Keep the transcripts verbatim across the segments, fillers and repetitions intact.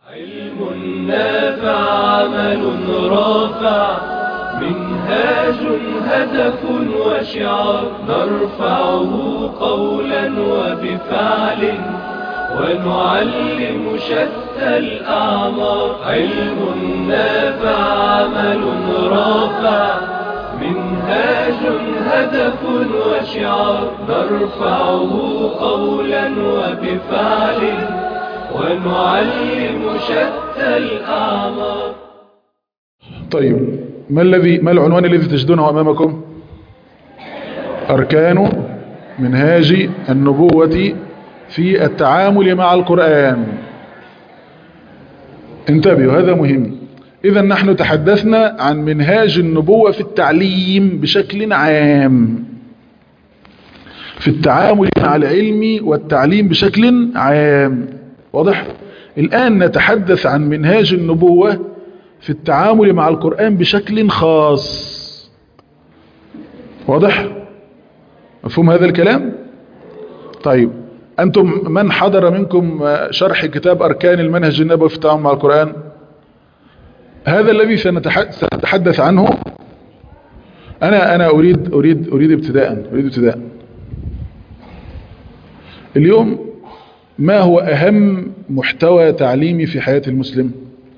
علم نافع عمل رافع منهاج هدف وشعار نرفعه قولا وبفعل ونعلم شتى الأعمار. علم نافع عمل رافع منهاج هدف وشعار نرفعه قولا وبفعل ونعلم شتى الأعمار. طيب، ما الذي ما العنوان الذي تجدونه أمامكم؟ أركان منهاج النبوة في التعامل مع القرآن. انتبهوا، هذا مهم. إذا نحن تحدثنا عن منهاج النبوة في التعليم بشكل عام، في التعامل مع العلم والتعليم بشكل عام. واضح؟ الآن نتحدث عن منهاج النبوة في التعامل مع القرآن بشكل خاص. واضح؟ مفهوم هذا الكلام؟ طيب، أنتم من حضر منكم شرح كتاب أركان المنهج النبوي في التعامل مع القرآن؟ هذا الذي سنتحدث عنه. أنا أنا أريد أريد أريد ابتداء أريد ابتداء اليوم ما هو أهم محتوى تعليمي في حياة المسلم؟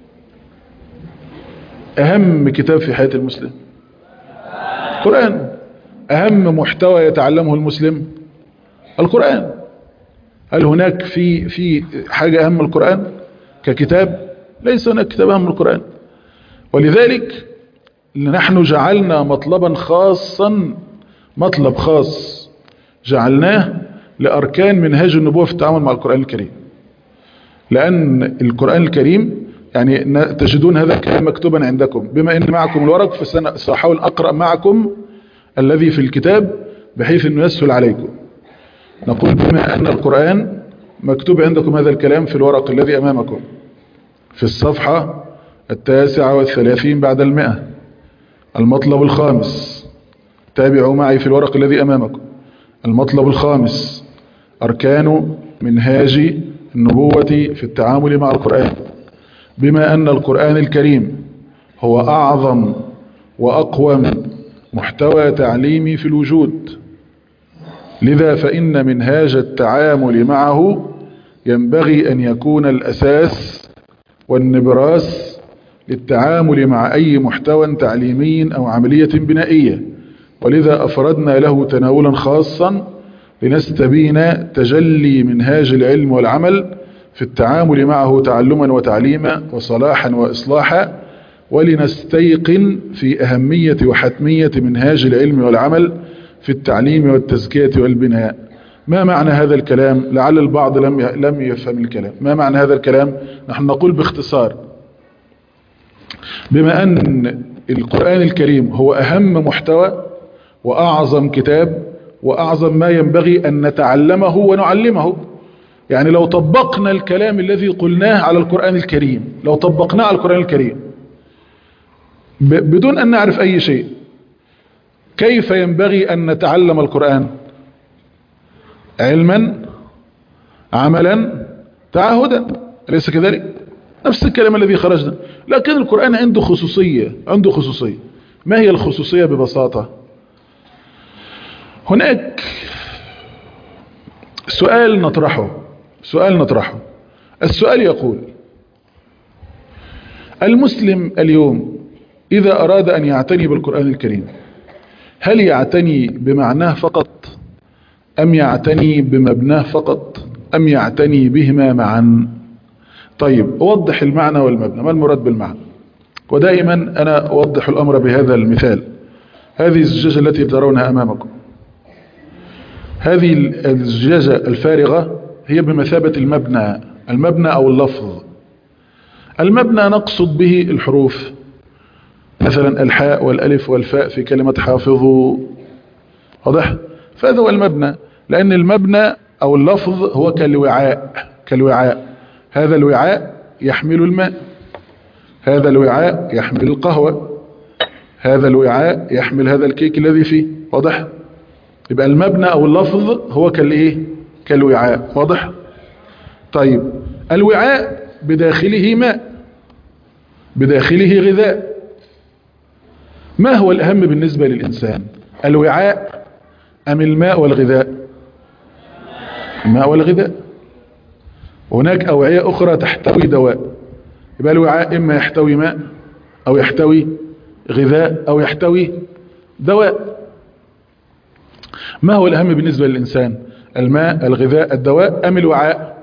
أهم كتاب في حياة المسلم القرآن. أهم محتوى يتعلمه المسلم القرآن. هل هناك في في حاجة أهم من القرآن ككتاب؟ ليس هناك كتاب أهم من القرآن. ولذلك نحن جعلنا مطلبا خاصا، مطلب خاص جعلناه لأركان منهاج النبوة في التعامل مع القرآن الكريم. لأن القرآن الكريم يعني تجدون هذا الكلام مكتوبا عندكم. بما أن معكم الورق فسأحاول أقرأ معكم الذي في الكتاب بحيث أنه يسهل عليكم. نقول بما أن القرآن مكتوب عندكم هذا الكلام في الورق الذي أمامكم في الصفحة التاسعة والثلاثين بعد المئة، المطلب الخامس. تابعوا معي في الورق الذي أمامكم. المطلب الخامس: أركان منهاج النبوة في التعامل مع القرآن. بما أن القرآن الكريم هو أعظم وأقوم محتوى تعليمي في الوجود، لذا فإن منهاج التعامل معه ينبغي أن يكون الأساس والنبراس للتعامل مع أي محتوى تعليمي أو عملية بنائية. ولذا أفردنا له تناولا خاصا لنستبين تجلي منهاج العلم والعمل في التعامل معه تعلما وتعليما وصلاحا وإصلاحا، ولنستيقن في أهمية وحتمية منهاج العلم والعمل في التعليم والتزكية والبناء. ما معنى هذا الكلام؟ لعل البعض لم لم يفهم الكلام. ما معنى هذا الكلام؟ نحن نقول باختصار: بما أن القرآن الكريم هو أهم محتوى وأعظم كتاب وأعظم ما ينبغي أن نتعلمه ونعلمه. يعني لو طبقنا الكلام الذي قلناه على القرآن الكريم، لو طبقناه على القرآن الكريم بدون أن نعرف أي شيء، كيف ينبغي أن نتعلم القرآن؟ علما، عملا، تعهدا، أليس كذلك؟ نفس الكلام الذي خرجنا. لكن القرآن عنده خصوصية عنده خصوصية ما هي الخصوصية ببساطة؟ هناك سؤال نطرحه سؤال نطرحه السؤال يقول: المسلم اليوم إذا أراد أن يعتني بالقرآن الكريم، هل يعتني بمعناه فقط، أم يعتني بمبناه فقط، أم يعتني بهما معا؟ طيب، أوضح المعنى والمبنى. ما المراد بالمعنى؟ ودائما أنا أوضح الأمر بهذا المثال. هذه الزجاجة التي ترونها أمامكم، هذه الزجاجة الفارغة هي بمثابة المبنى المبنى أو اللفظ. المبنى نقصد به الحروف، مثلا الحاء والألف والفاء في كلمة حافظوا. واضح؟ فهذا هو المبنى. لأن المبنى أو اللفظ هو كالوعاء كالوعاء هذا الوعاء يحمل الماء، هذا الوعاء يحمل القهوة، هذا الوعاء يحمل هذا الكيك الذي فيه. واضح؟ يبقى المبنى أو اللفظ هو كالإيه؟ كالوعاء. واضح؟ طيب، الوعاء بداخله ماء، بداخله غذاء. ما هو الأهم بالنسبة للإنسان، الوعاء أم الماء والغذاء؟ الماء والغذاء. هناك أوعية أخرى تحتوي دواء، يبقى الوعاء إما يحتوي ماء أو يحتوي غذاء أو يحتوي دواء. ما هو الأهم بالنسبة للإنسان، الماء الغذاء الدواء أم الوعاء؟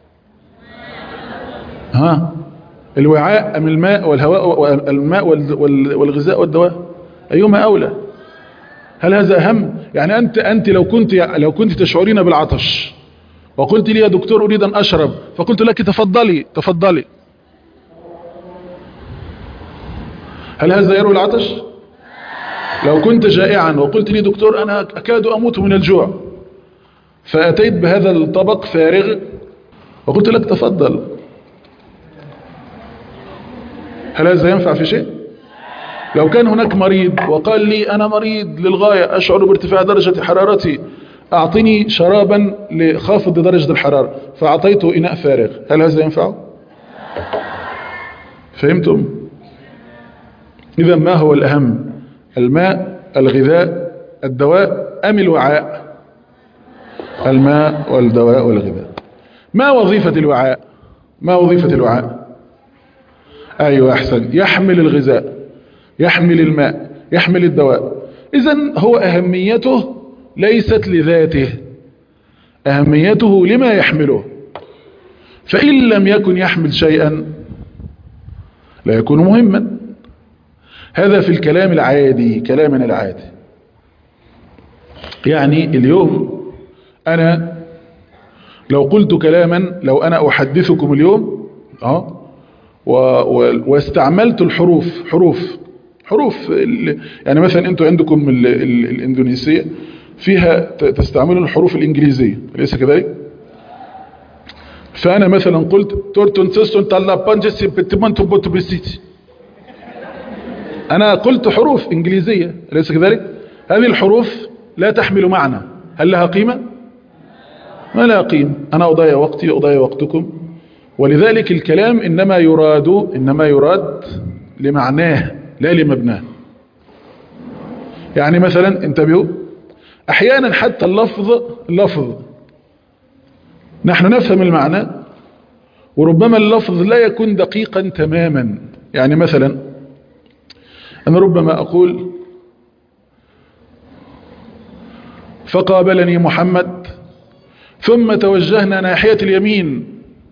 ها الوعاء أم الماء والهواء، الماء والغذاء والدواء، أيهما أولى؟ هل هذا أهم؟ يعني أنت أنت لو كنت لو كنت تشعرين بالعطش وقلت لي يا دكتور أريد أن أشرب، فقلت لك تفضلي تفضلي، هل هذا يروي العطش؟ لو كنت جائعا وقلت لي دكتور أنا أكاد أموت من الجوع، فأتيت بهذا الطبق فارغ وقلت لك تفضل، هل هذا ينفع في شيء؟ لو كان هناك مريض وقال لي أنا مريض للغاية، أشعر بارتفاع درجة حرارتي، أعطني شرابا لخافض درجة الحرارة، فأعطيته إناء فارغ، هل هذا ينفعه؟ فهمتم؟ إذا ما هو الأهم، الماء الغذاء الدواء أم الوعاء؟ الماء والدواء والغذاء. ما وظيفة الوعاء؟ ما وظيفة الوعاء؟ أيوة أحسن، يحمل الغذاء، يحمل الماء، يحمل الدواء. إذن هو أهميته ليست لذاته، أهميته لما يحمله. فإن لم يكن يحمل شيئا لا يكون مهما. هذا في الكلام العادي، كلامنا العادي. يعني اليوم أنا لو قلت كلاما، لو أنا أحدثكم اليوم أه واستعملت الحروف حروف حروف يعني مثلا أنتوا عندكم ال ال الإندونيسية فيها تستعملون الحروف الإنجليزية، أليس كذلك؟ فأنا مثلا قلت تورتون تستون تالا بانجسي بتمنتو بوتو بسيتي، أنا قلت حروف إنجليزية، أليس كذلك؟ هذه الحروف لا تحمل معنى، هل لها قيمة؟ ما لها قيمة. أنا أضيع وقتي أضيع وقتكم، ولذلك الكلام إنما يراد إنما يراد لمعناه لا لمبناه. يعني مثلا انتبهوا، أحيانا حتى اللفظ اللفظ نحن نفهم المعنى وربما اللفظ لا يكون دقيقا تماما. يعني مثلا أنا ربما أقول فقابلني محمد ثم توجهنا ناحية اليمين،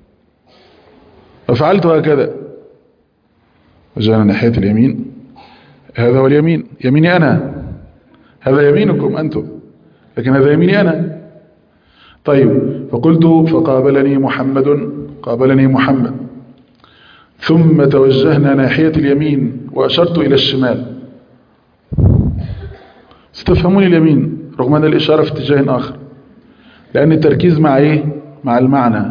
ففعلت هكذا، وجهنا ناحية اليمين، هذا هو اليمين، يميني أنا، هذا يمينكم أنتم، لكن هذا يميني أنا. طيب فقلت فقابلني محمد، قابلني محمد ثم توجهنا ناحية اليمين وأشرت إلى الشمال، ستفهمون اليمين رغم أن الإشارة في اتجاه آخر، لأن التركيز مع إيه؟ مع المعنى.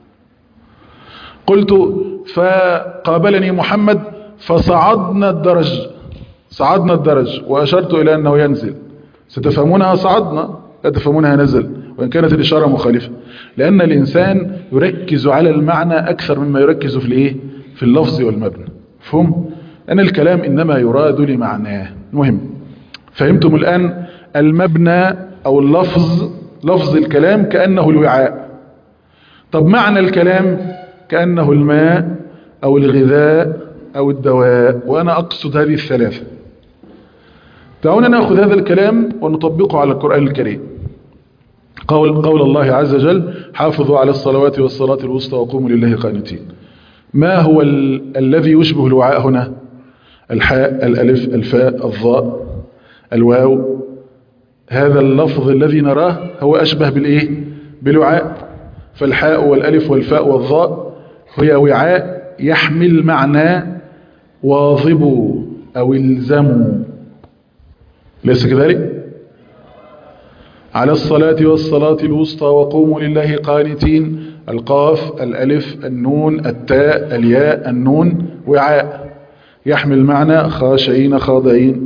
قلت فقابلني محمد فصعدنا الدرج، صعدنا الدرج وأشرت إلى أنه ينزل، ستفهمونها صعدنا لا تفهمونها نزل، وإن كانت الإشارة مخالفة، لأن الإنسان يركز على المعنى أكثر مما يركز في الإيه؟ في اللفظ والمبنى. فهم؟ أن الكلام إنما يراد لمعناه. مهم. فهمتم الآن المبنى أو اللفظ، لفظ الكلام كأنه الوعاء. طب معنى الكلام كأنه الماء أو الغذاء أو الدواء، وأنا أقصد هذه الثلاثة. دعونا نأخذ هذا الكلام ونطبقه على القرآن الكريم. قول, قول الله عز وجل حافظوا على الصلوات والصلاة الوسطى وقوموا لله قانتين. ما هو ال الذي يشبه الوعاء هنا؟ الحاء، الألف، الفاء، الضاء، الواو. هذا اللفظ الذي نراه هو أشبه بالإيه؟ بالوعاء. فالحاء والألف والفاء والضاء هي وعاء يحمل معنى واظبوا أو الزموا، ليس كذلك؟ على الصلاة والصلاة الوسطى وقوموا لله قانتين، القاف، الألف، النون، التاء، الياء، النون، وعاء يحمل معنى خاشعين خاضعين.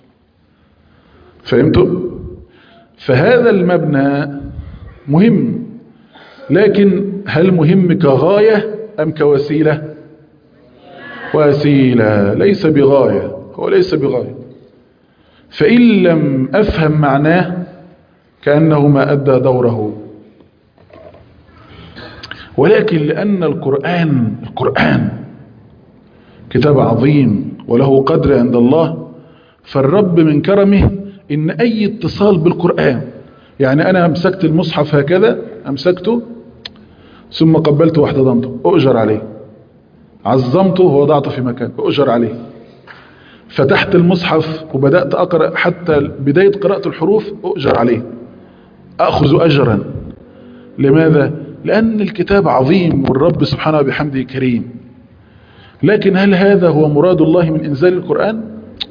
فهمتوا؟ فهذا المبنى مهم، لكن هل مهم كغاية أم كوسيلة؟ وسيلة، ليس بغاية، هو ليس بغاية. فإن لم أفهم معناه كأنه ما أدى دوره. ولكن لأن القرآن القرآن كتاب عظيم وله قدر عند الله، فالرب من كرمه إن أي اتصال بالقرآن، يعني أنا أمسكت المصحف هكذا، أمسكته ثم قبلته واحتضنته أؤجر عليه، عظمته ووضعته في مكان أؤجر عليه، فتحت المصحف وبدأت أقرأ حتى بداية قراءة الحروف أؤجر عليه، أخذ أجرا. لماذا؟ لأن الكتاب عظيم والرب سبحانه وبحمده كريم. لكن هل هذا هو مراد الله من إنزال القرآن؟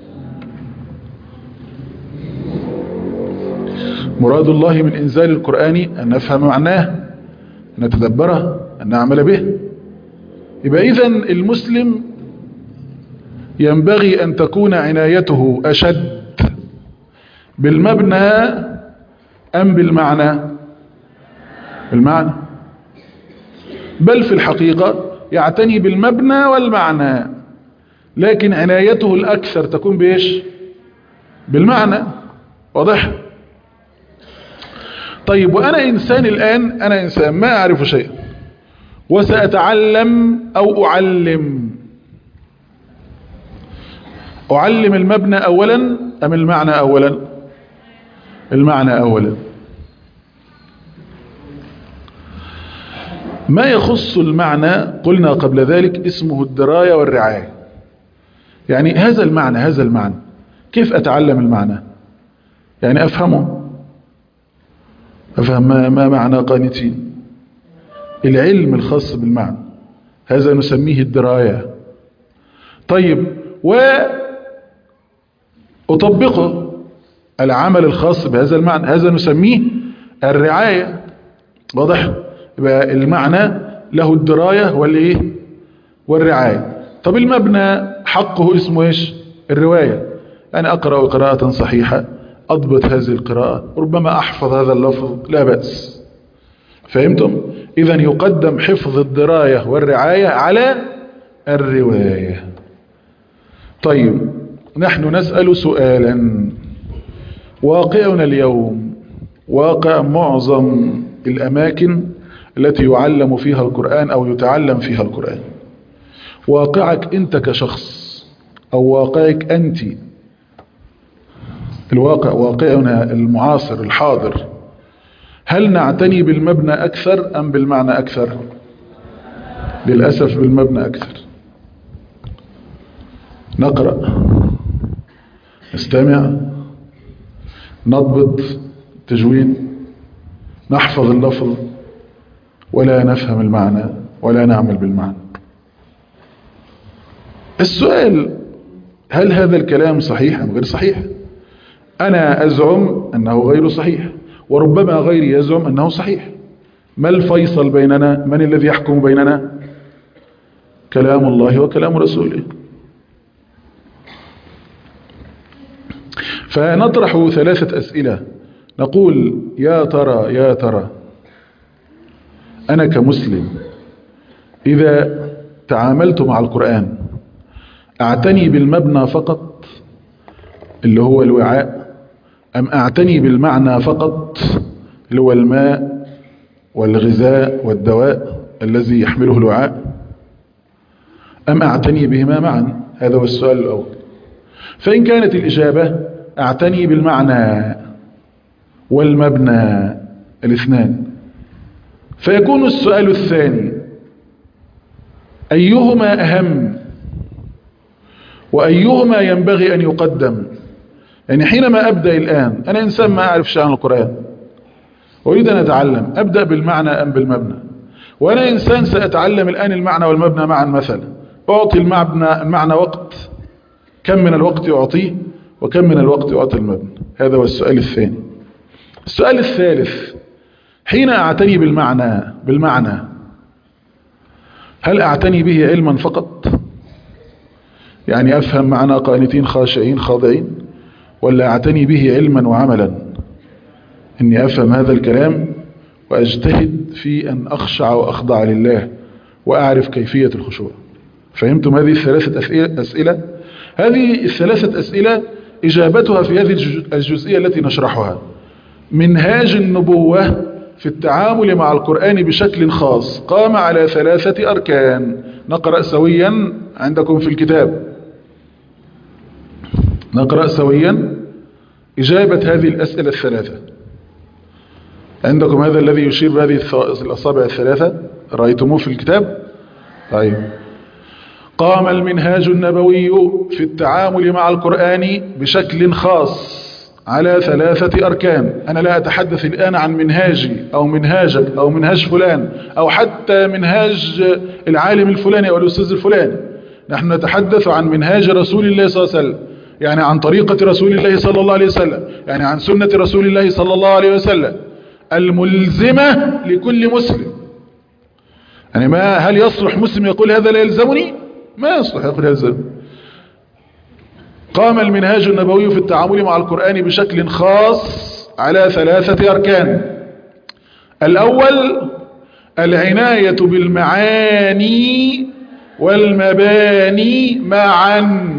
مراد الله من إنزال القرآن أن نفهم معناه، أن نتدبره، أن نعمل به. يبقى إذن المسلم ينبغي أن تكون عنايته أشد بالمبنى أم بالمعنى؟ بالمعنى، بل في الحقيقة يعتني بالمبنى والمعنى، لكن عنايته الأكثر تكون بإيش؟ بالمعنى. واضح؟ طيب، وأنا إنسان الآن، أنا إنسان ما أعرف شيئا وسأتعلم أو أعلم، أعلم المبنى أولا أم المعنى أولا؟ المعنى أولا. ما يخص المعنى قلنا قبل ذلك اسمه الدراية والرعاية. يعني هذا المعنى هذا المعنى كيف أتعلم المعنى؟ يعني أفهمه، أفهم ما, ما معنى قانتين، العلم الخاص بالمعنى، هذا نسميه الدراية. طيب، وأطبقه العمل الخاص بهذا المعنى، هذا نسميه الرعاية. واضح؟ يبقى المعنى له الدراية والإيه؟ والرعاية. طب المبنى حقه اسمه إيش؟ الرواية. أنا أقرأ قراءة صحيحة، أضبط هذه القراءة، ربما أحفظ هذا اللفظ، لا بأس. فهمتم؟ إذن يقدم حفظ الدراية والرعاية على الرواية. طيب، نحن نسأل سؤالا. واقعنا اليوم، واقع معظم الأماكن التي يعلم فيها القرآن أو يتعلم فيها القرآن، واقعك أنت كشخص أو واقعك أنت، الواقع واقعنا المعاصر الحاضر، هل نعتني بالمبنى أكثر أم بالمعنى أكثر؟ للأسف بالمبنى أكثر. نقرأ، نستمع، نضبط تجويد، نحفظ اللفظ، ولا نفهم المعنى ولا نعمل بالمعنى. السؤال: هل هذا الكلام صحيح أم غير صحيح؟ أنا أزعم أنه غير صحيح، وربما غيري يزعم أنه صحيح. ما الفيصل بيننا؟ من الذي يحكم بيننا؟ كلام الله وكلام رسوله. فنطرح ثلاثة أسئلة، نقول: يا ترى يا ترى أنا كمسلم إذا تعاملت مع القرآن أعتني بالمبنى فقط اللي هو الوعاء، أم أعتني بالمعنى فقط اللي هو الماء والغذاء والدواء الذي يحمله الوعاء، أم أعتني بهما معا؟ هذا هو السؤال الأول. فإن كانت الإجابة أعتني بالمعنى والمبنى الاثنان، فيكون السؤال الثاني: أيهما أهم وأيهما ينبغي أن يقدم؟ يعني حينما أبدأ الآن، أنا إنسان ما أعرف شيء عن القرآن، أريد أن أتعلم، أبدأ بالمعنى أم بالمبنى؟ وأنا إنسان سأتعلم الآن المعنى والمبنى معا مثلا، أعطي المعنى, المعنى وقت، كم من الوقت أعطيه وكم من الوقت أعطي المبنى؟ هذا هو السؤال الثاني. السؤال الثالث: حين أعتني بالمعنى بالمعنى هل أعتني به علما فقط؟ يعني أفهم معنى قانتين خاشعين خاضعين، ولا أعتني به علما وعملا، إني أفهم هذا الكلام وأجتهد في أن أخشع وأخضع لله وأعرف كيفية الخشوع. فهمتم هذه الثلاثة أسئلة؟ هذه الثلاثة أسئلة إجابتها في هذه الجزئية التي نشرحها. منهاج النبوة في التعامل مع القرآن بشكل خاص قام على ثلاثة أركان. نقرأ سويا عندكم في الكتاب، نقرأ سويا إجابة هذه الأسئلة الثلاثة. عندكم هذا الذي يشير بهذه الأصابع الثلاثة، رأيتموه في الكتاب؟ طيب. قام المنهاج النبوي في التعامل مع القرآن بشكل خاص على ثلاثة أركان. أنا لا أتحدث الآن عن منهاجي أو منهاجك أو منهاج فلان أو حتى منهاج العالم الفلاني أو الأستاذ الفلاني. نحن نتحدث عن منهاج رسول الله صلى الله عليه وسلم، يعني عن طريقة رسول الله صلى الله عليه وسلم، يعني عن سنة رسول الله صلى الله عليه وسلم الملزمة لكل مسلم. يعني ما هل يصلح مسلم يقول هذا لا يلزمني؟ ما يصلح يقول هذا يلزمني. قام المنهاج النبوي في التعامل مع القرآن بشكل خاص على ثلاثة أركان. الأول العناية بالمعاني والمباني معا،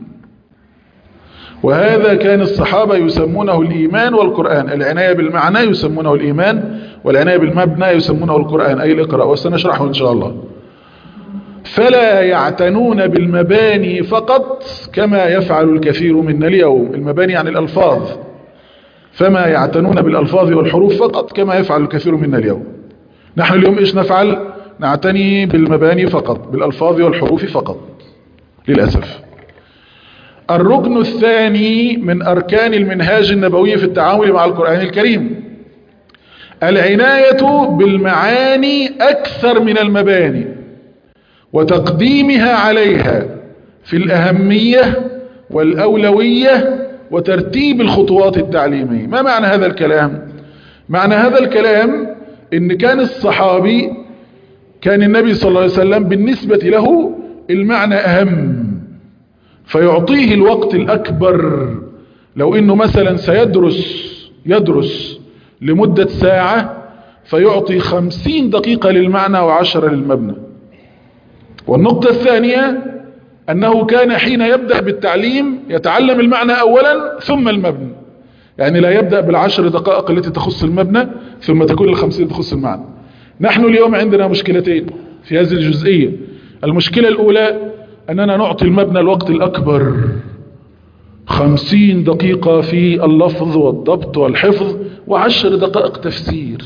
وهذا كان الصحابة يسمونه الإيمان والقرآن. العناية بالمعنى يسمونه الإيمان، والعناية بالمبنى يسمونه القرآن، أي الإقراء، وسنشرحه إن شاء الله. فلا يعتنون بالمباني فقط كما يفعل الكثير منا اليوم. المباني يعني الألفاظ، فما يعتنون بالألفاظ والحروف فقط كما يفعل الكثير منا اليوم. نحن اليوم إيش نفعل؟ نعتني بالمباني فقط، بالألفاظ والحروف فقط للأسف. الركن الثاني من أركان المنهاج النبوي في التعامل مع القرآن الكريم العناية بالمعاني أكثر من المباني، وتقديمها عليها في الأهمية والأولوية وترتيب الخطوات التعليمية. ما معنى هذا الكلام؟ معنى هذا الكلام إن كان الصحابي، كان النبي صلى الله عليه وسلم بالنسبة له المعنى أهم، فيعطيه الوقت الأكبر. لو إنه مثلا سيدرس يدرس لمدة ساعة فيعطي خمسين دقيقة للمعنى وعشرة للمبنى. والنقطة الثانية أنه كان حين يبدأ بالتعليم يتعلم المعنى أولا ثم المبنى، يعني لا يبدأ بالعشر دقائق التي تخص المبنى ثم تكون الخمسين تخص المعنى. نحن اليوم عندنا مشكلتين في هذه الجزئية. المشكلة الأولى أننا نعطي المبنى الوقت الأكبر، خمسين دقيقة في اللفظ والضبط والحفظ وعشر دقائق تفسير.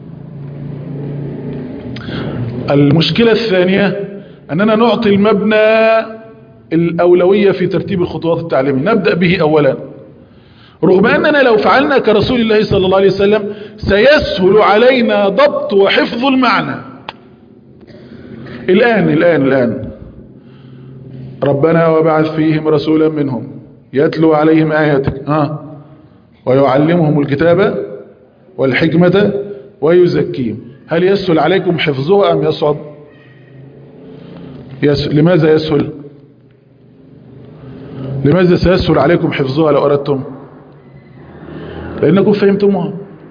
المشكلة الثانية أننا نعطي المبنى الأولوية في ترتيب الخطوات التعليمية، نبدأ به أولا، رغم أننا لو فعلنا كرسول الله صلى الله عليه وسلم سيسهل علينا ضبط وحفظ المعنى. الآن الآن الآن ربنا وبعث فيهم رسولا منهم يتلو عليهم آياتك ها ويعلمهم الكتاب والحكمة ويزكيهم. هل يسهل عليكم حفظها أم يصعب؟ يسهل. لماذا يسهل؟ لماذا سيسهل عليكم حفظها لو أردتم؟ لأنكم فهمتموها،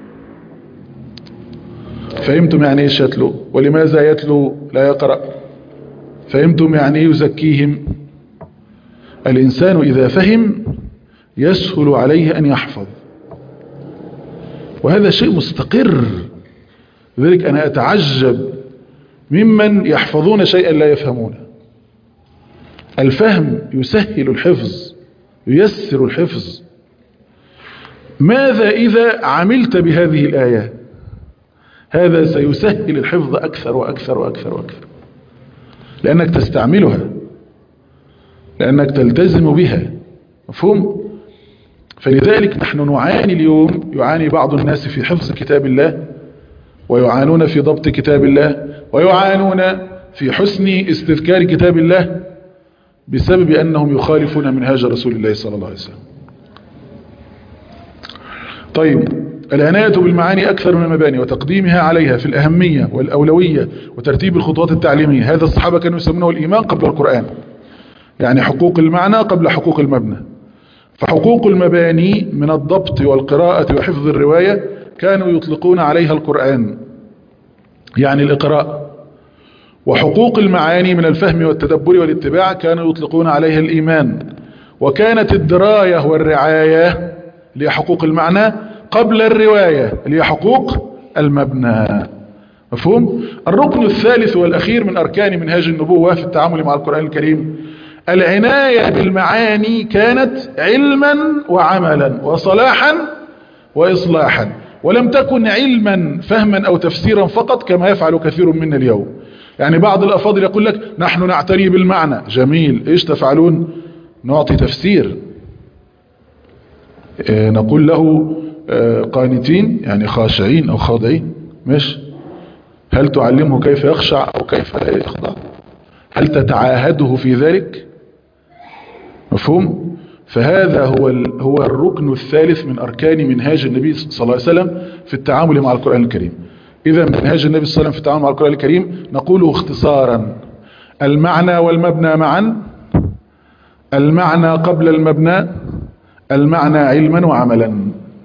فهمتم يعني ايش يتلو ولماذا يتلو لا يقرأ، فهمتم يعني يزكيهم. الإنسان إذا فهم يسهل عليه أن يحفظ، وهذا شيء مستقر. لذلك أنا أتعجب ممن يحفظون شيئا لا يفهمونه. الفهم يسهل الحفظ، ييسر الحفظ. ماذا إذا عملت بهذه الآيات؟ هذا سيسهل الحفظ أكثر وأكثر وأكثر وأكثر، لأنك تستعملها، لأنك تلتزم بها. مفهوم؟ فلذلك نحن نعاني اليوم، يعاني بعض الناس في حفظ كتاب الله، ويعانون في ضبط كتاب الله، ويعانون في حسن استذكار كتاب الله، بسبب أنهم يخالفون منهاج رسول الله صلى الله عليه وسلم. طيب، العناية بالمعاني أكثر من المباني وتقديمها عليها في الأهمية والأولوية وترتيب الخطوات التعليمية. هذا الصحابة كانوا يسمونه الإيمان قبل القرآن، يعني حقوق المعنى قبل حقوق المبنى. فحقوق المباني من الضبط والقراءة وحفظ الرواية كانوا يطلقون عليها القرآن، يعني الإقراء، وحقوق المعاني من الفهم والتدبر والاتباع كانوا يطلقون عليها الإيمان. وكانت الدراية والرعاية اللي هي حقوق المعنى قبل الرواية اللي هي حقوق المبنى. مفهوم؟ الركن الثالث والأخير من أركان منهاج النبوة في التعامل مع القرآن الكريم العناية بالمعاني كانت علما وعملا وصلاحا وإصلاحا، ولم تكن علما فهما أو تفسيرا فقط كما يفعل كثير منا اليوم. يعني بعض الأفاضل يقول لك نحن نعتني بالمعنى، جميل، إيش تفعلون؟ نعطي تفسير. اه نقول له اه قانتين يعني خاشعين أو خاضعين، مش هل تعلمه كيف يخشع أو كيف لا يخضع؟ هل تتعاهده في ذلك؟ مفهوم؟ فهذا هو هو الركن الثالث من أركان منهاج النبي صلى الله عليه وسلم في التعامل مع القرآن الكريم. إذا منهاج النبي صلى الله عليه وسلم في التعامل مع القرآن الكريم نقوله اختصارا: المعنى والمبنى معا، المعنى قبل المبنى، المعنى علما وعملا.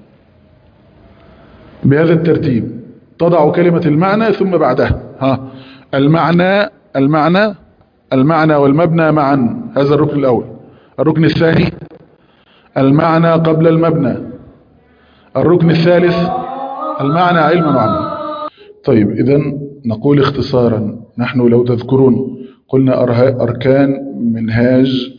بهذا الترتيب تضع كلمة المعنى ثم بعدها ها المعنى المعنى المعنى والمبنى معا، هذا الركن الأول. الركن الثاني المعنى قبل المبنى. الركن الثالث المعنى علما وعملا. طيب إذن نقول اختصارا، نحن لو تذكرون قلنا أركان منهاج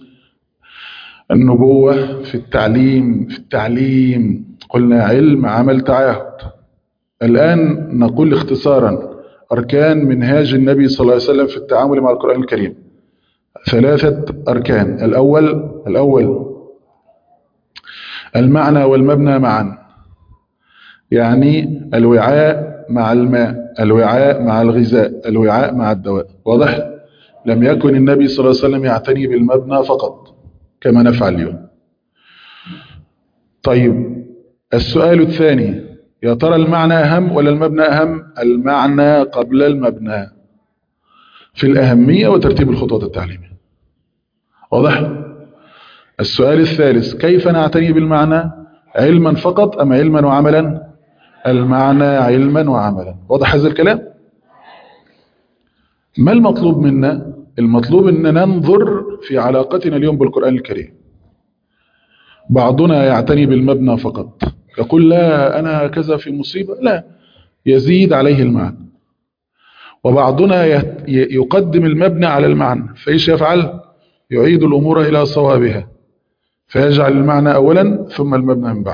النبوة في التعليم في التعليم قلنا علم عمل تعاهد. الآن نقول اختصارا أركان منهاج النبي صلى الله عليه وسلم في التعامل مع القرآن الكريم ثلاثة أركان. الأول الأول المعنى والمبنى معا، يعني الوعاء مع الماء، الوعاء مع الغذاء، الوعاء مع الدواء. واضح؟ لم يكن النبي صلى الله عليه وسلم يعتني بالمبنى فقط كما نفعل اليوم. طيب السؤال الثاني، يا ترى المعنى أهم ولا المبنى أهم؟ المعنى قبل المبنى في الأهمية وترتيب الخطوات التعليمية. واضح؟ السؤال الثالث، كيف نعتني بالمعنى؟ علما فقط أم علما وعملا؟ المعنى علما وعملا. واضح هذا الكلام؟ ما المطلوب منا؟ المطلوب أن ننظر في علاقتنا اليوم بالقرآن الكريم. بعضنا يعتني بالمبنى فقط، يقول لا أنا كذا في مصيبة، لا، يزيد عليه المعنى. وبعضنا يقدم المبنى على المعنى، فإيش يفعل؟ يعيد الأمور إلى صوابها، فيجعل المعنى أولا ثم المبنى من بعد.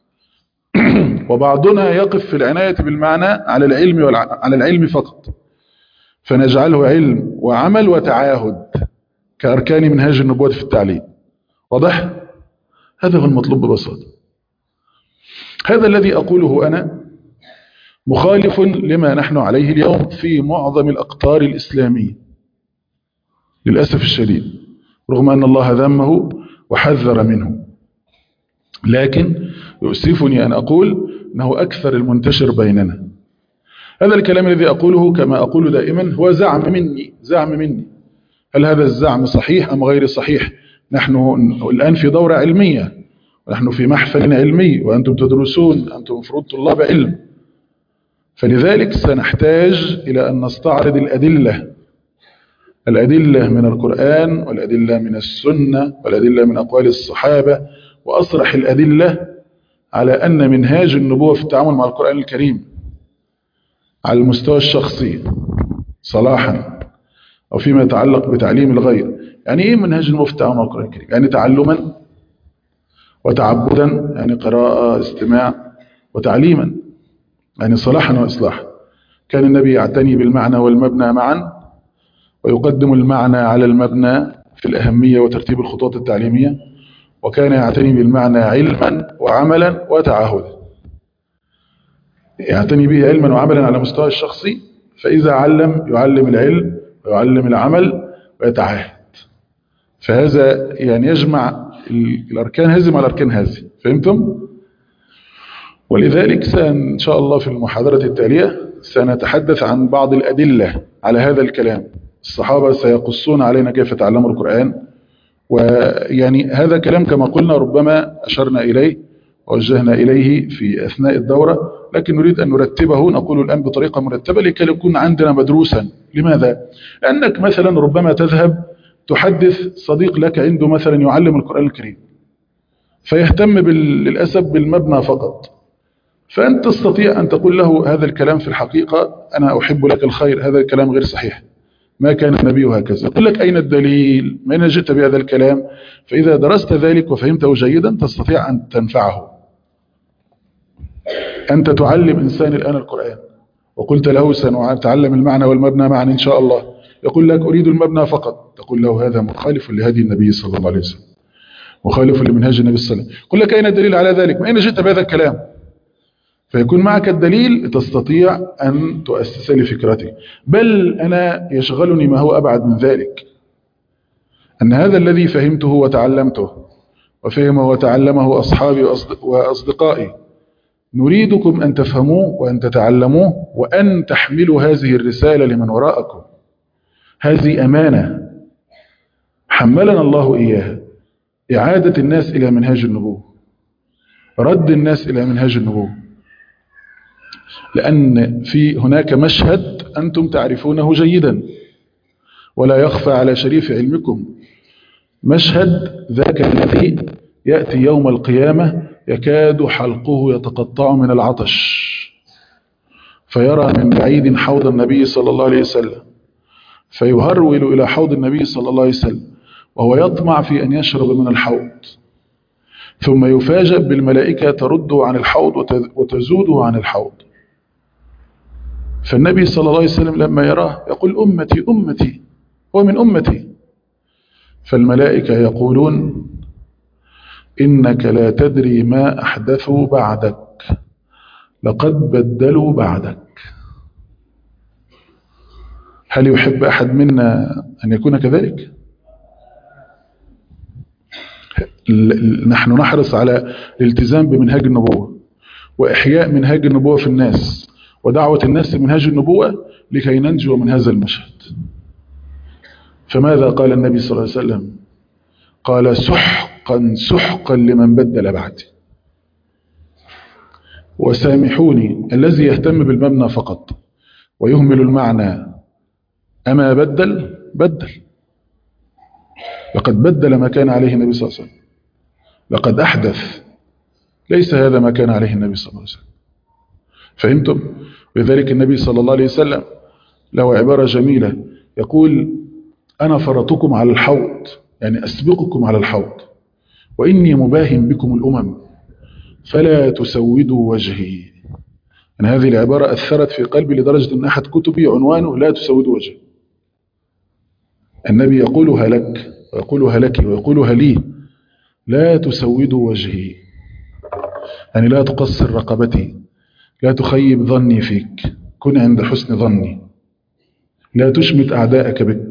وبعضنا يقف في العناية بالمعنى على العلم على العلم فقط، فنجعله علم وعمل وتعاهد كأركان منهاج النبوة في التعليم. واضح؟ هذا هو المطلوب ببساطة. هذا الذي أقوله أنا مخالف لما نحن عليه اليوم في معظم الأقطار الإسلامية للأسف الشديد، رغم أن الله ذمه وحذر منه، لكن يؤسفني أن أقول أنه أكثر المنتشر بيننا. هذا الكلام الذي أقوله كما أقول دائما هو زعم مني زعم مني هل هذا الزعم صحيح أم غير صحيح؟ نحن الآن في دورة علمية، ونحن في محفل علمي، وأنتم تدرسون، أنتم مفروض طلاب علم، فلذلك سنحتاج إلى أن نستعرض الأدلة الأدلة من القرآن والأدلة من السنة والأدلة من أقوال الصحابة، وأصرح الأدلة على أن منهاج النبوة في التعامل مع القرآن الكريم على المستوى الشخصي صلاحا أو فيما يتعلق بتعليم الغير. يعني إيه منهاج النبوة في التعامل مع القرآن الكريم؟ يعني تعلما وتعبدا، يعني قراءة استماع، وتعليما يعني صلاحا وإصلاحا. كان النبي يعتني بالمعنى والمبنى معا، ويقدم المعنى على المبنى في الأهمية وترتيب الخطوات التعليمية، وكان يعتني بالمعنى علما وعملا وتعاهدا. يعتني به علما وعملا على مستوى الشخصي، فإذا علم يعلم العلم ويعلم العمل ويتعاهد. فهذا يعني يجمع الأركان هذه مع الأركان هذه. فهمتم؟ ولذلك سأن إن شاء الله في المحاضرة التالية سنتحدث عن بعض الأدلة على هذا الكلام. الصحابة سيقصون علينا كيف تعلموا القرآن، ويعني هذا كلام كما قلنا ربما أشرنا إليه ووجهنا إليه في أثناء الدورة، لكن نريد أن نرتبه، نقول الآن بطريقة مرتبة لكي يكون عندنا مدروسا. لماذا؟ لأنك مثلا ربما تذهب تحدث صديق لك عنده مثلا يعلم القرآن الكريم، فيهتم بال... للأسف بالمبنى فقط، فأنت تستطيع أن تقول له هذا الكلام في الحقيقة أنا أحب لك الخير، هذا الكلام غير صحيح، ما كان النبي هكذا. يقول لك أين الدليل؟ من أين جئت بهذا الكلام؟ فإذا درست ذلك وفهمته جيدا تستطيع أن تنفعه. أنت تعلم إنسان الآن القرآن وقلت له سنتعلم المعنى والمبنى معا إن شاء الله، يقول لك أريد المبنى فقط، تقول له هذا مخالف لهدي النبي صلى الله عليه وسلم، مخالف لمنهاج النبي صلى الله عليه وسلم. يقول لك أين الدليل على ذلك؟ من أين جئت بهذا الكلام؟ فيكون معك الدليل تستطيع أن تؤسس لفكرتك. بل أنا يشغلني ما هو أبعد من ذلك، أن هذا الذي فهمته وتعلمته وفهمه وتعلمه أصحابي وأصدقائي نريدكم أن تفهموه وأن تتعلموه وأن تحملوا هذه الرسالة لمن وراءكم. هذه أمانة حملنا الله إياها، إعادة الناس إلى منهاج النبوة، رد الناس إلى منهاج النبوة. لأن في هناك مشهد أنتم تعرفونه جيدا ولا يخفى على شريف علمكم، مشهد ذاك الذي يأتي يوم القيامة يكاد حلقه يتقطع من العطش فيرى من بعيد حوض النبي صلى الله عليه وسلم فيهرول إلى حوض النبي صلى الله عليه وسلم وهو يطمع في أن يشرب من الحوض، ثم يفاجأ بالملائكة ترده عن الحوض وتزوده عن الحوض. فالنبي صلى الله عليه وسلم لما يراه يقول أمتي أمتي، هو من أمتي. فالملائكة يقولون إنك لا تدري ما أحدثوا بعدك، لقد بدلوا بعدك. هل يحب أحد منا أن يكون كذلك؟ نحن نحرص على الالتزام بمنهاج النبوة وإحياء منهاج النبوة في الناس ودعوة الناس لمنهاج النبوة لكي ننجو من هذا المشهد. فماذا قال النبي صلى الله عليه وسلم؟ قال سحقا سحقا لمن بدل بعدي. وسامحوني الذي يهتم بالمبنى فقط ويهمل المعنى، أما بدل بدل لقد بدل ما كان عليه النبي صلى الله عليه وسلم، لقد أحدث، ليس هذا ما كان عليه النبي صلى الله عليه وسلم. فهمتم؟ لذلك النبي صلى الله عليه وسلم له عبارة جميلة يقول أنا فرطكم على الحوض، يعني أسبقكم على الحوض، وإني مباهم بكم الأمم فلا تسودوا وجهي. يعني هذه العبارة أثرت في قلبي لدرجة أن أحد كتبي عنوانه لا تسودوا وجهي. النبي يقولها لك ويقولها لك ويقولها لي، لا تسودوا وجهي، يعني لا تقصر رقبتي، لا تخيب ظني فيك، كن عند حسن ظني، لا تشمت أعداءك بك.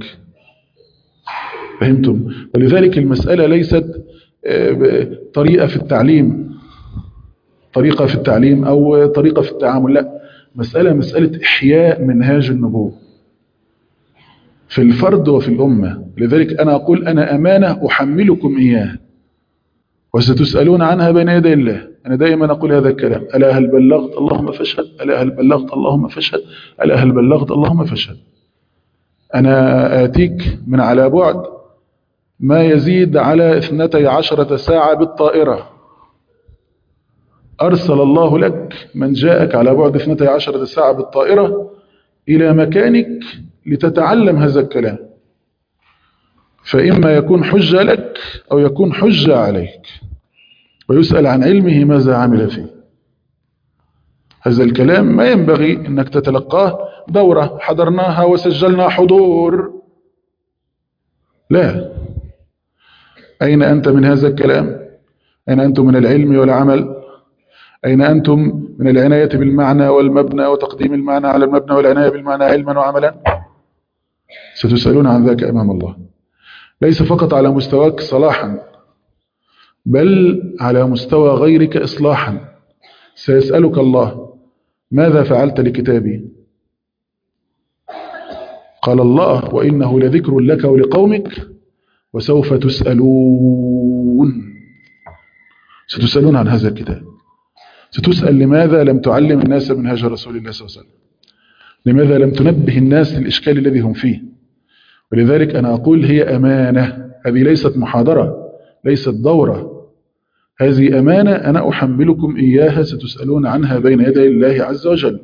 فهمتم؟ ولذلك المسألة ليست طريقة في التعليم طريقة في التعليم أو طريقة في التعامل، لا، مسألة مسألة إحياء منهاج النبوة في الفرد وفي الأمة. لذلك أنا أقول أنا أمانة أحملكم إياه وستسألون عنها بين يدي الله. أنا دائما أقول هذا الكلام، ألا هل بلغت اللهم فاشهد، ألا هل بلغت اللهم فاشهد، ألا هل بلغت اللهم فاشهد. أنا آتيك من على بعد ما يزيد على اثنتي عشرة ساعة بالطائرة، أرسل الله لك من جاءك على بعد اثنتي عشرة ساعة بالطائرة إلى مكانك لتتعلم هذا الكلام، فإما يكون حجة لك أو يكون حجة عليك، ويسأل عن علمه ماذا عمل فيه. هذا الكلام ما ينبغي أنك تتلقاه دورة حضرناها وسجلنا حضور، لا. أين أنت من هذا الكلام؟ أين أنتم من العلم والعمل؟ أين أنتم من العناية بالمعنى والمبنى وتقديم المعنى على المبنى والعناية بالمعنى علما وعملا؟ ستسألون عن ذاك أمام الله، ليس فقط على مستواك صلاحا بل على مستوى غيرك إصلاحا. سيسألك الله ماذا فعلت لكتابي؟ قال الله وإنه لذكر لك ولقومك وسوف تسألون. ستسألون عن هذا الكتاب، ستسأل لماذا لم تعلم الناس منهج رسول الله صلى الله عليه وسلم، لماذا لم تنبه الناس للإشكال الذي هم فيه. ولذلك أنا أقول هي أمانة، هذه ليست محاضرة، ليست دورة، هذه أمانة أنا أحملكم إياها ستسألون عنها بين يدي الله عز وجل.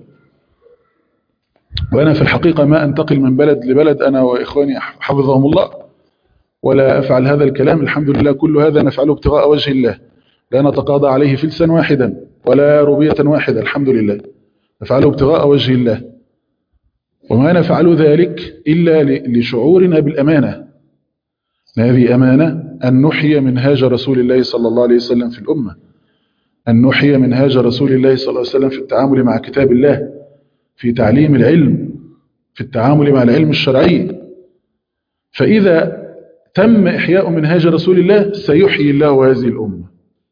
وأنا في الحقيقة ما أنتقل من بلد لبلد أنا وإخواني حفظهم الله، ولا أفعل هذا الكلام، الحمد لله كل هذا نفعله ابتغاء وجه الله، لا نتقاضى عليه فلسا واحدا ولا روبية واحدة، الحمد لله نفعله ابتغاء وجه الله. وما نفعل ذلك إلا لشعورنا بالأمانة، هذه أمانة أن نحيي منهاج رسول الله صلى الله عليه وسلم في الأمة، أن نحيي منهاج رسول الله صلى الله عليه وسلم في التعامل مع كتاب الله، في تعليم العلم، في التعامل مع العلم الشرعي. فإذا تم إحياء منهاج رسول الله سيحيي الله هذه الأمة.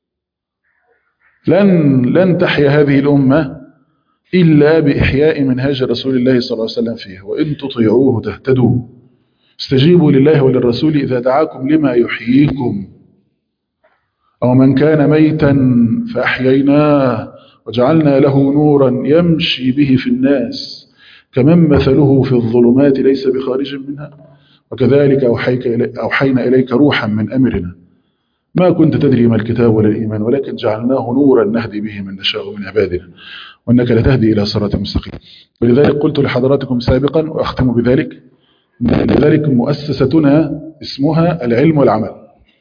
لن لن تحيا هذه الأمة إلا بإحياء منهاج رسول الله صلى الله عليه وسلم فيها، وإن تطيعوه تهتدوا. استجيبوا لله وللرسول إذا دعاكم لما يحييكم. أو من كان ميتا فأحييناه وجعلنا له نورا يمشي به في الناس كمن مثله في الظلمات ليس بخارج منها وكذلك أوحينا إليك روحا من أمرنا ما كنت تدري ما الكتاب ولا الإيمان ولكن جعلناه نورا نهدي به من نشاء من عبادنا وإنك لتهدي إلى صراط مستقيم. ولذلك قلت لحضراتكم سابقا وأختم بذلك، لذلك مؤسستنا اسمها العلم والعمل،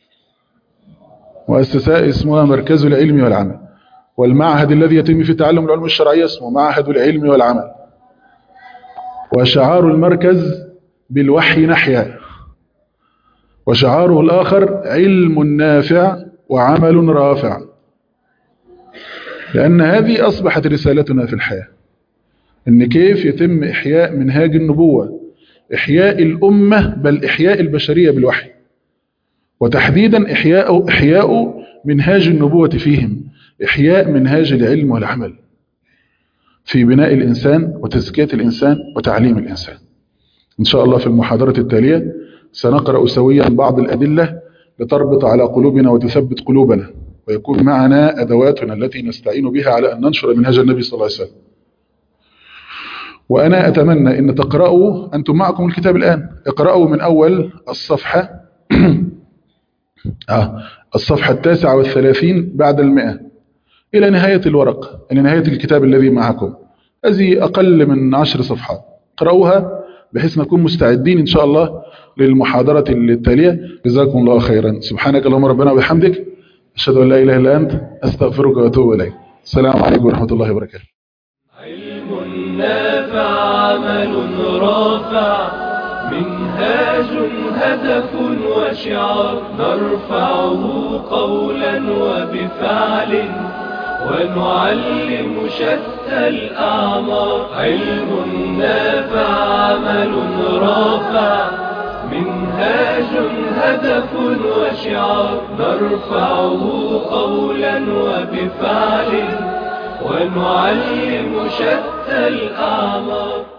مؤسسة اسمها مركز العلم والعمل، والمعهد الذي يتم في تعلم العلوم الشرعية اسمه معهد العلم والعمل. وشعار المركز بالوحي نحيا، وشعاره الآخر علم نافع وعمل رافع، لأن هذه أصبحت رسالتنا في الحياة، إن كيف يتم إحياء منهاج النبوة، إحياء الأمة بل إحياء البشرية بالوحي، وتحديدا إحياء, إحياء منهاج النبوة فيهم، إحياء منهاج العلم والعمل في بناء الإنسان وتزكية الإنسان وتعليم الإنسان. إن شاء الله في المحاضرة التالية سنقرأ سويا بعض الأدلة لتربط على قلوبنا وتثبت قلوبنا، ويكون معنا أدواتنا التي نستعين بها على أن ننشر منهج النبي صلى الله عليه وسلم. وأنا أتمنى أن تقرأوا، أنتم معكم الكتاب الآن، اقرأوا من أول الصفحة آه الصفحة التاسعة والثلاثين بعد المئة إلى نهاية الورق، إلى نهاية الكتاب الذي معكم، هذه أقل من عشر صفحات، قرأوها بحيث نكون مستعدين إن شاء الله للمحاضرة التالية. جزاكم الله خيرا. سبحانك اللهم ربنا وبحمدك، أشهد أن لا إله إلا أنت، أستغفرك وأتوب إليك. السلام عليكم ورحمة الله وبركاته. علم نافع عمل رافع منهاج هدف وشعار نرفعه قولا وبفعل ونعلم شتى الأعمار. علم نافع عمل رافع منهاج هدف وشعار نرفعه قولا وبفعل ونعلم شتى الأعمار.